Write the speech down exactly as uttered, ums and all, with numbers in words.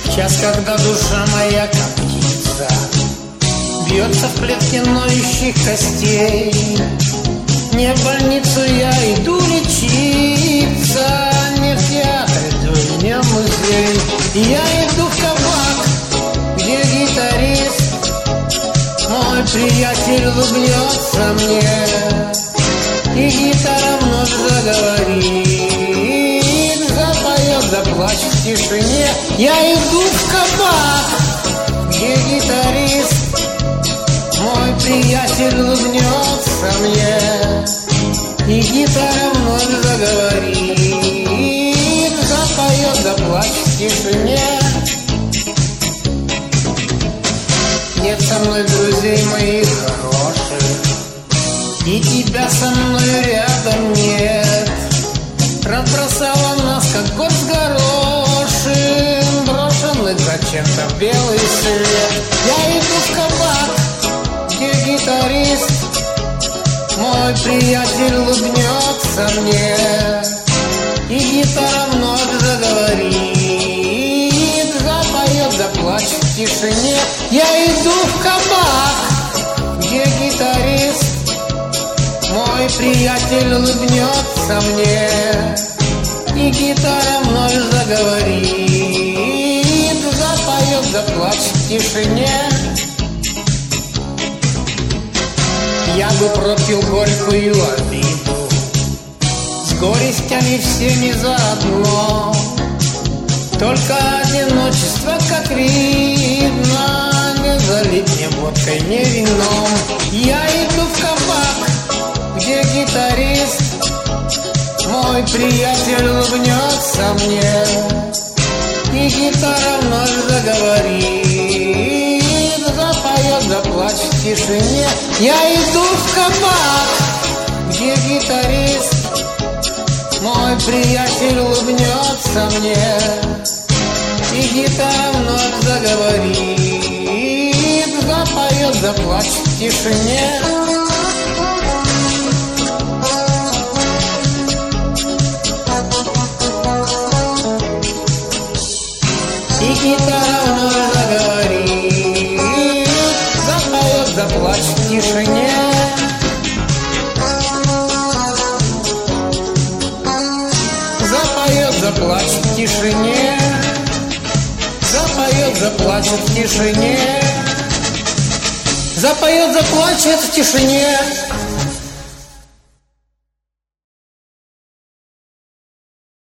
Час, когда душа моя, как птица, бьется в клетке ноющих костей. Не в больницу я иду лечиться, не в театр иду, не в музей. Я иду в кабак, где гитарист, мой приятель, улыбнется мне, и гитара вновь заговорит, запоет, заплачет в тишине. Я иду в кабак, где гитарист, мой приятель, улыбнется мне, и гитара вновь заговорит, запоет, заплачет в тишине. Нет со мной друзей моих хороших, и тебя со мной рядом нет. Разбросала нас, как год с горошин, брошенный зачем-то белый свет. Я иду в кабак, где гитарист, мой приятель, улыбнется мне, и гитара вновь заговорит, запоет, заплачет в тишине. Я иду в кабак, где гитарист, мой приятель, улыбнется мне, и гитара вновь заговорит, запоет, заплачет в тишине. Я бы пропил горькую обиду с горестями всеми заодно, только одиночество, как видно, не залить мне водкой, не вином. Я иду в кабак, где гитарист, мой приятель, улыбнется мне, и гитара вновь заговорит, запоет, заплачет в тишине. Я иду в кабак, где гитарист, мой приятель, улыбнется мне, и гитара вновь заговорит, запоет, заплачет в тишине. И гитара вновь заговорит, запоет, заплачет в тишине. Запоет, заплачет в тишине. Запоет, заплачет в тишине. Запоет, заплачет в тишине.